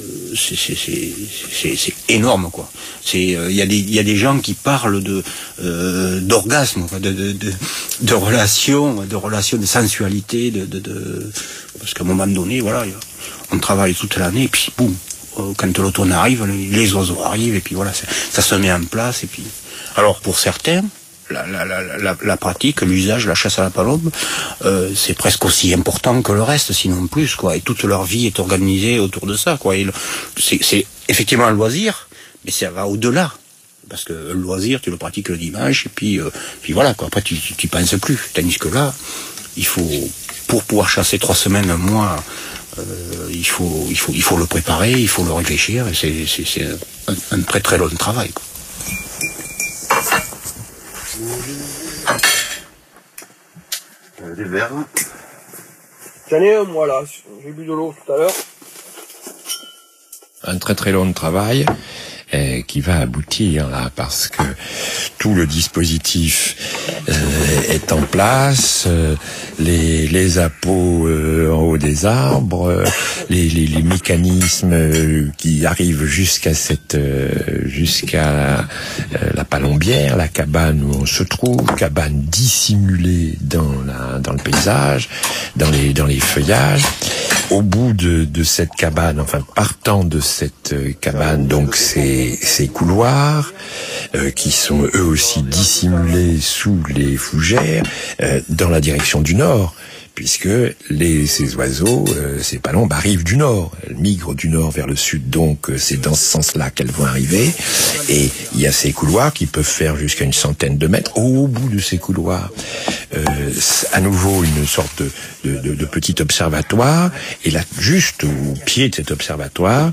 énorme, quoi. Il y a des gens qui parlent d'orgasme, de relations, de sensualité, parce qu'à un moment donné, voilà, on travaille toute l'année, et puis boum, quand l'automne arrive, les oiseaux arrivent, et puis voilà, ça se met en place, et puis. Alors pour certains, la pratique, l'usage, la chasse à la palombe, c'est presque aussi important que le reste, sinon plus, quoi. Et toute leur vie est organisée autour de ça, quoi. C'est effectivement un loisir, mais ça va au-delà. Parce que le loisir, tu le pratiques le dimanche, et puis voilà, quoi. Après, tu penses plus. Tandis que là, pour pouvoir chasser 3 semaines, un mois, il faut le préparer, il faut le réfléchir, et c'est un très très long travail, quoi. Des verres. J'en ai un, moi, là. J'ai bu de l'eau tout à l'heure. Un très très long travail qui va aboutir là, parce que tout le dispositif est en place, les appâts en haut des arbres, les mécanismes qui arrivent jusqu'à la palombière, la cabane où on se trouve, cabane dissimulée dans le paysage, dans les feuillages. Au bout de cette cabane, enfin partant de cette cabane, donc ces couloirs qui sont eux aussi dissimulés sous les fougères dans la direction du nord, puisque ces oiseaux, ces palombes arrivent du nord, elles migrent du nord vers le sud, donc c'est dans ce sens-là qu'elles vont arriver. Et il y a ces couloirs qui peuvent faire jusqu'à une centaine de mètres. Au bout de ces couloirs, à nouveau une sorte de petit observatoire, et là, juste au pied de cet observatoire,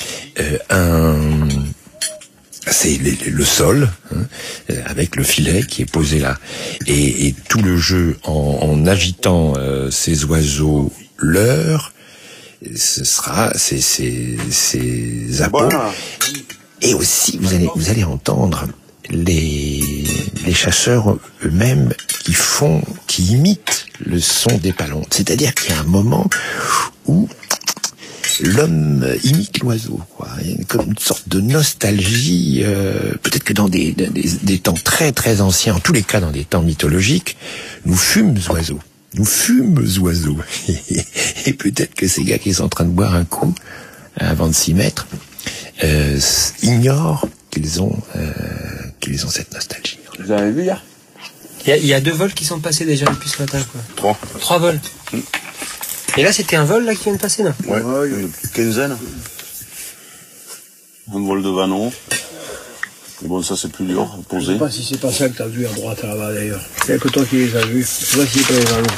c'est le sol, avec le filet qui est posé là, et tout le jeu en agitant ces oiseaux leurres, ce sera ces appâts. Et aussi vous allez entendre les chasseurs eux-mêmes qui imitent le son des palombes. C'est-à-dire qu'il y a un moment où l'homme imite l'oiseau, quoi. Il y a comme une sorte de nostalgie, peut-être que dans des temps très très anciens, en tous les cas dans des temps mythologiques, nous fûmes oiseaux. Et peut-être que ces gars qui sont en train de boire un coup avant de s'y mettre ignorent qu'ils ont cette nostalgie. Vous avez vu hier ? Il y a 2 vols qui sont passés déjà depuis ce matin, quoi. 3 vols. Et là, c'était un vol là qui vient de passer, là. Ouais, il y a une quinzaine. Un vol de Vanon. Mais bon, ça c'est plus dur à poser. Je sais pas si c'est pas ça que t'as vu à droite là-bas d'ailleurs. Il n'y a que toi qui les as vus. Je sais pas si c'est pas les Vanons.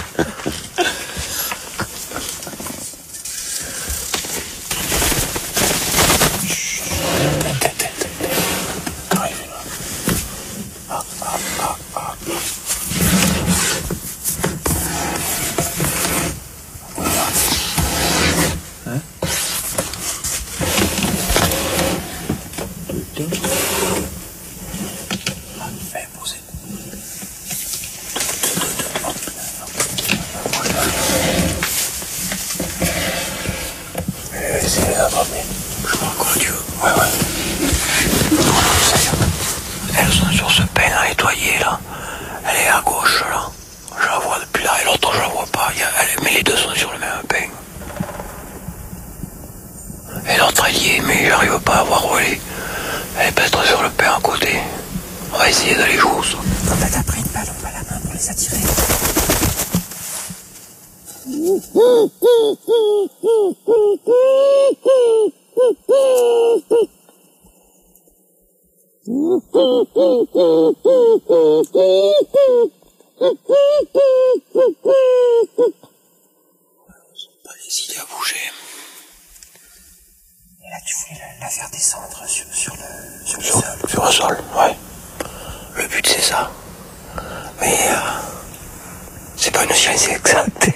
Elles sont sur ce peigne à nettoyer là. Elle est à gauche là. Je la vois depuis là et l'autre je la vois pas. Mais les deux sont sur le même peigne. Et l'autre elle y est mais j'arrive pas à voir où elle est. Elle est peut-être sur le peigne à côté. On va essayer d'aller jouer au sol. T'as pris une palombe à la main pour les attirer. Pas décidé à bouger. Et là, tu voulais la faire descendre sur le sol. Sur le sol, ouais. Le but c'est ça. Mais c'est pas une science exacte.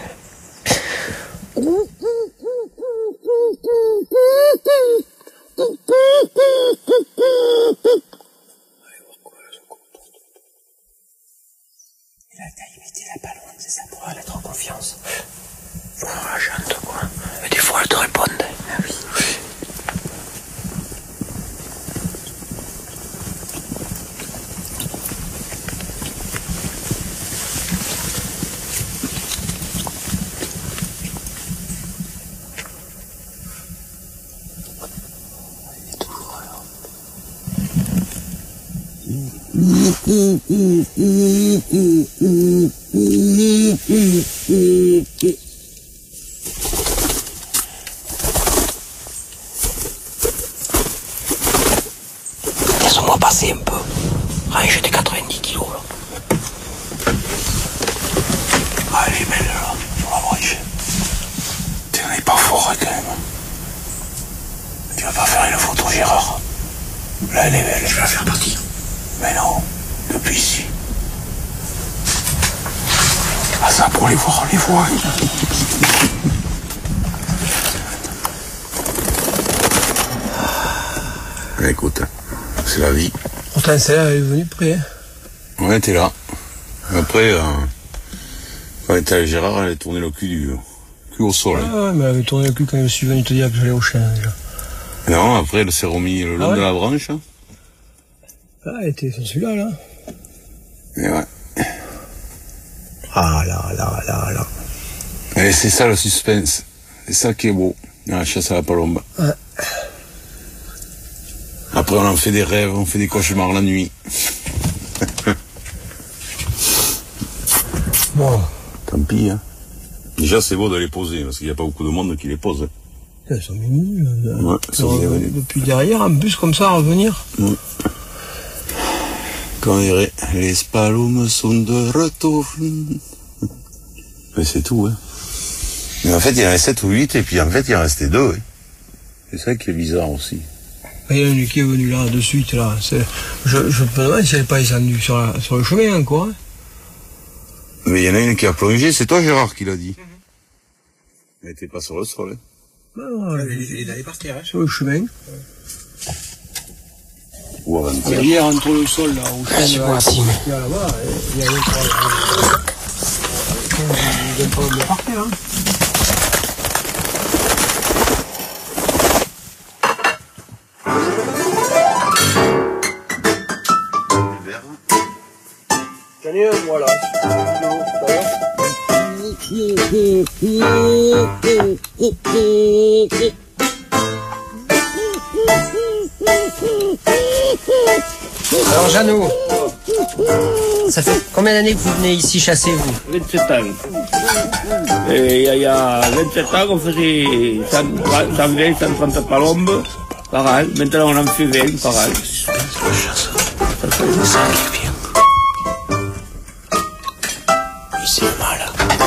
La taille était pas loin, c'est ça, pour elle être en confiance. Faut rageante, quoi. Mais des fois, elle te répond. Ah oui. Laisse-moi passer un peu. Rien, j'étais 90 kilos là. Ah, elle est belle là, sur la branche. Tu n'en es pas fort quand même. Tu vas pas faire une photo, Gérard. Là, elle est belle. Je vais la faire partir. Mais non, depuis ici. Ah, ça pour les voir, on les voit. Écoute, c'est la vie. Pourtant, celle-là, elle est venue près. Hein. Ouais, t'es là. Après, quand elle était avec Gérard, elle a tourné le cul au sol. Ah ouais, mais elle avait tourné le cul quand je suis venu te dire que j'allais au chien déjà. Non, après, elle s'est remise le long de la branche. Ah, elle était sur celui-là, là. Et ouais. Ah là. Et c'est ça le suspense. C'est ça qui est beau. Dans la chasse à la palombe. Ouais. Après, on en fait des rêves, on fait des cauchemars la nuit. Bon. Tant pis, hein. Déjà, c'est beau de les poser, parce qu'il n'y a pas beaucoup de monde qui les pose. Elles sont mimimes, là. Ouais, depuis derrière, en plus, comme ça, à revenir. Ouais. Quand on dirait, les palomes sont de retour. Mais c'est tout, hein. Mais en fait, il y en avait 7 ou 8, et puis en fait, il en restait 2, hein. C'est ça qui est bizarre aussi. Il y en a une qui est venue là, de suite, là. Je me demande si elle n'est pas descendue sur le chemin, encore, hein. Mais il y en a une qui a plongé, c'est toi, Gérard, qui l'a dit. Elle n'était pas sur le sol, hein. Non, elle est allée par terre, hein, sur le chemin. Ou avant il y a hier entre le sol, là, au chemin, il y a là-bas, il y a un problème par terre, hein. J'en ai un, voilà. Alors Jeannot, ça fait combien d'années que vous venez ici chasser, vous? 27 ans. Et il y a 27 ans, on faisait 120, 130 palombes par an. Maintenant, on en fait 20 par an. C'est mal.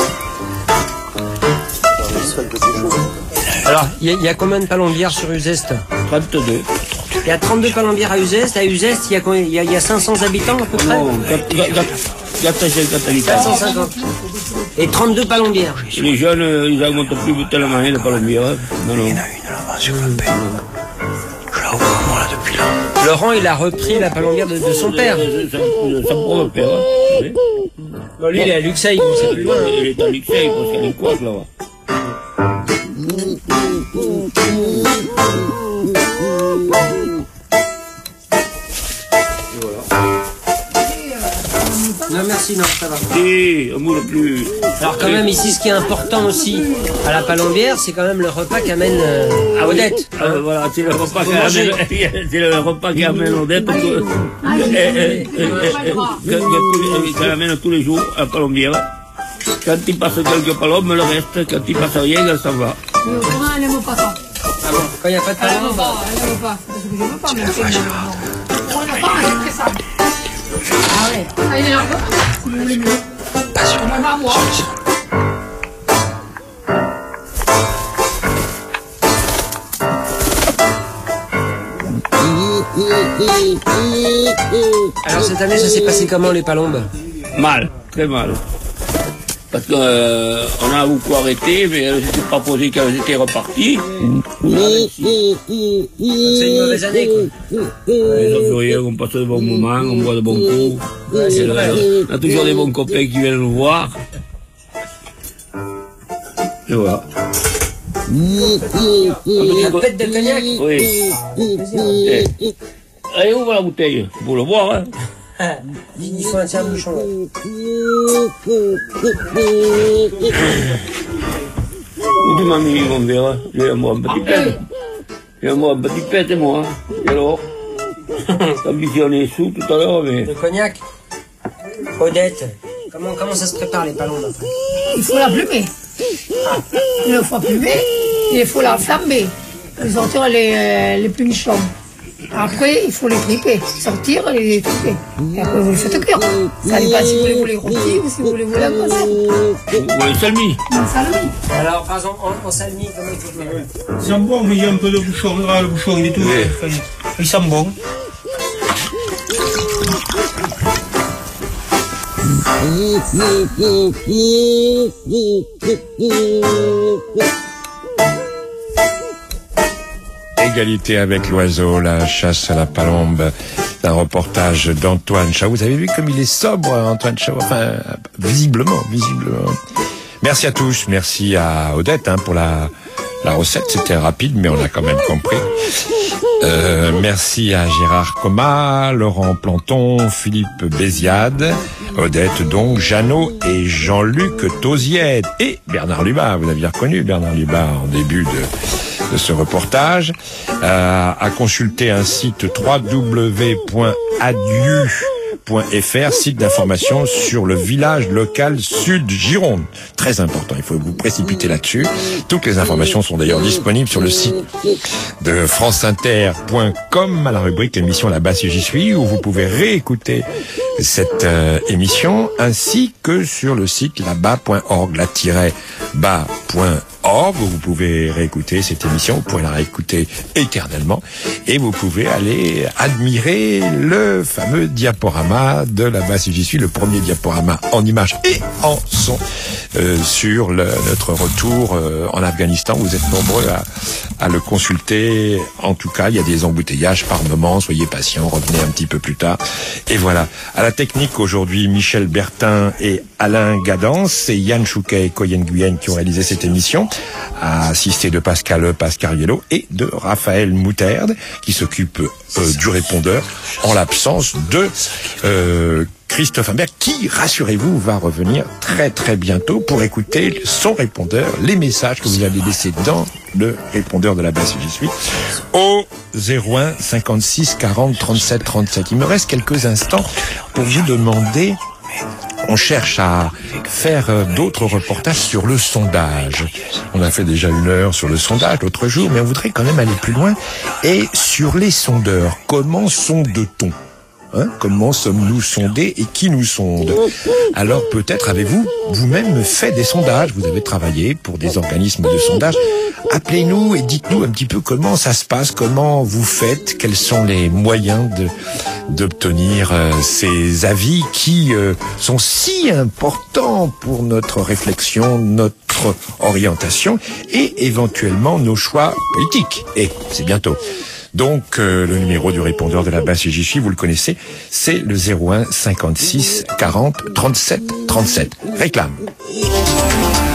Alors, il y a combien de palombières sur Uzès? 32. Il y a 32 palombières à Uzès. À Uzès, il y a 500 habitants à peu près? Non, 450 habitants. 450. Et 32 palombières. Les jeunes, ils n'augmentent plus tellement les palombières. Non, non. Il y en a une là-bas sur le pays. Je la vois moi là depuis là. Laurent, il a repris la palombière de son père. Son propre père. Oui. Bon, lui, il est à Luxeuil, c'est plus loin. Il est à Luxeuil, parce qu'il y a une coiffe là-bas. Non merci, non, ça va. Si, on moule plus. Alors quand même ici, ce qui est important aussi à la palombière, c'est quand même le repas qu'amène Odette. Voilà, c'est le repas qu'amène Odette. Qu'elle amène tous les jours à la palombière. Quand il passe quelques palombes, le reste, quand il passe rien, elle s'en va. Mais autrement, elle n'aime pas ça. Ah bon, quand il n'y a pas de palombe, elle n'aime pas. Parce que je ne veux pas, mais elle aime ça. Ah ouais, ça il est un peu, si vous voulez mieux. Moi, pas moi. Alors cette année, ça s'est passé comment les palombes? Mal, très mal. Parce qu'on a beaucoup arrêté, mais elles n'étaient pas posées qu'elles étaient reparties. C'est une mauvaise année, quoi. Les ouvriers, on passe de bons moments, on boit de bons coups. Ouais, c'est vrai. On a toujours des bons copains qui viennent nous voir. Et voilà. Une pète de cognac? Oui. Allez, ouvre la bouteille, pour le boire, hein. Il faut un tiers bouchon. Où tu m'as mis mon verre? J'ai un mot un petit pète. J'ai un mot un petit pète, moi. Et alors? T'as visionné sous tout à l'heure, mais... Le cognac? Odette, comment ça se prépare les palombes après? Il faut la plumer. Il faut la plumer, il faut la flamber. Les sortir les plumichons. Après, il faut les triper, sortir et les triper. Et après, vous les faites cuire. Ça dépend si vous voulez les rôtis ou si vous voulez la gosse. Ou les salmis. Non, salmi. Alors, par exemple, en salmi, comment il faut faire? Il sent bon, mais il y a un peu de bouchon. Le bouchon, il est tout. Il sent bon. Égalité avec l'oiseau, la chasse à la palombe, un reportage d'Antoine Chao. Vous avez vu comme il est sobre, Antoine Chao, enfin, visiblement. Merci à tous, merci à Odette pour la recette, c'était rapide, mais on a quand même compris. Merci à Gérard Coma, Laurent Planton, Philippe Béziade, Odette donc, Jeannot et Jean-Luc Tauziède et Bernard Lubat. Vous aviez reconnu Bernard Lubat en début de ce reportage. À consulter un site www.adieu.fr, site d'information sur le village local Sud Gironde. Très important, il faut vous précipiter là-dessus. Toutes les informations sont d'ailleurs disponibles sur le site de franceinter.com à la rubrique émission Là-bas si j'y suis, où vous pouvez réécouter cette émission, ainsi que sur le site là-bas.org, la-bas.org, où vous pouvez réécouter cette émission, vous pourrez la réécouter éternellement, et vous pouvez aller admirer le fameux diaporama de Là-bas si j'y suis, le premier diaporama en images et en son sur notre retour en Afghanistan. Vous êtes nombreux à le consulter. En tout cas, il y a des embouteillages par moment, soyez patients, revenez un petit peu plus tard. Et voilà. À la technique aujourd'hui, Michel Bertin et Alain Gadance, c'est Yann Chouquet et Coyen Guyenne qui ont réalisé cette émission, assisté de Pascal Pascariello et de Raphaël Mouterde qui s'occupe du répondeur en l'absence de Christophe Imbert qui, rassurez-vous, va revenir très très bientôt pour écouter son répondeur, les messages que vous avez laissés dans le répondeur de Là-bas si j'y suis, au 01 56 40 37 37. Il me reste quelques instants pour vous demander... On cherche à faire d'autres reportages sur le sondage. On a fait déjà 1 heure sur le sondage l'autre jour, mais on voudrait quand même aller plus loin. Et sur les sondeurs, comment sonde-t-on ? Comment sommes-nous sondés et qui nous sonde? Alors peut-être avez-vous vous-même fait des sondages, vous avez travaillé pour des organismes de sondage. Appelez-nous et dites-nous un petit peu comment ça se passe, comment vous faites, quels sont les moyens d'obtenir ces avis qui sont si importants pour notre réflexion, notre orientation et éventuellement nos choix politiques. Et c'est bientôt. Donc, le numéro du répondeur de Là-bas si j'y suis, vous le connaissez, c'est le 01 56 40 37 37. Réclame.